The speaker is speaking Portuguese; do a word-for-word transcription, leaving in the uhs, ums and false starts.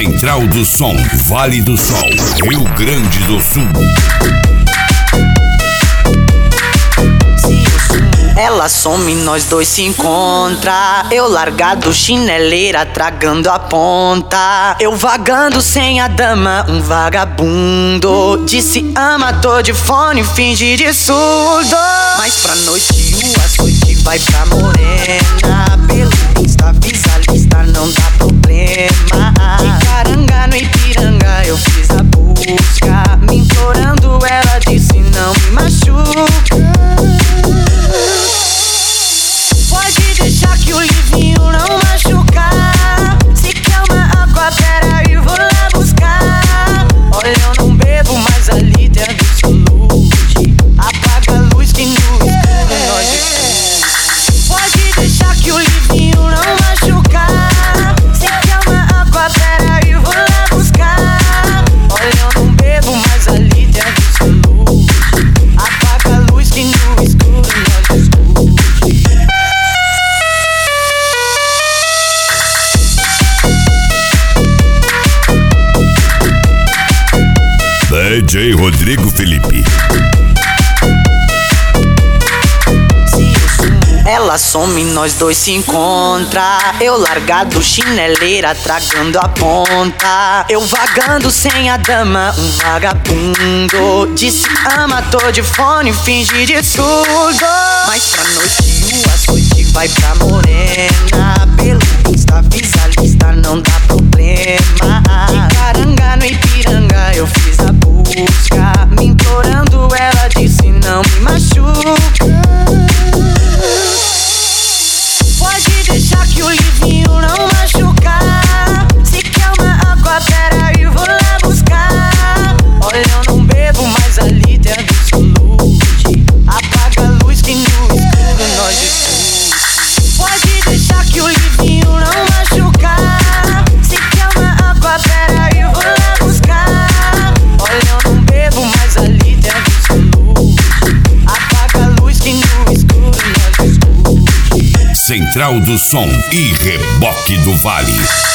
Central do Som, Vale do Sol, Rio Grande do Sul. Ela some, nós dois se encontra. Eu largado, chineleira, tragando a ponta. Eu vagando sem a dama, um vagabundo. Disse ama, tô de fone, finge de surdo. Mas pra noite o açoite vai pra morena. Pelo Insta, visualista, não dá problema. De caranga no Ipiranga eu fiz a busca. Me implorando, ela disse não me machuca. Pode deixar que o livinho não machucar. Se quer uma água, peraí, vou lá buscar. Olha, eu não bebo, mas ali tem absolute. Apaga a luz que no escuro nós discute. Pode deixar que o livinho não machucar. Se quer uma água, peraí, vou lá buscar. Olha, eu não bebo, mas ali tem absolute. Apaga a luz que no escuro nós discute. D J Rodrigo Felipe. Ela some, nós dois se encontra. Eu largado, chineleira, tragando a ponta. Eu vagando sem a dama, um vagabundo. Disse ama, tô de fone, finge de surdo. Mas pra noite o açoite vai pra morena. Pelo Insta, visualista, não dá problema. De caranga no Ipiranga eu fiz a busca. Me implorando, ela disse não me machuca. Pode deixar que o livinho não machucar. Se quer uma água, peraí, vou lá buscar. Olha, eu não bebo, mas ali tem absolute. Apaga a luz que no escuro nós discute. Pode deixar que o livinho não machucar. Se quer uma água, peraí, vou lá buscar. Olha, eu não bebo, mas ali tem absolute. Apaga a luz que no escuro nós discute. Central do Som e Reboque do Vale.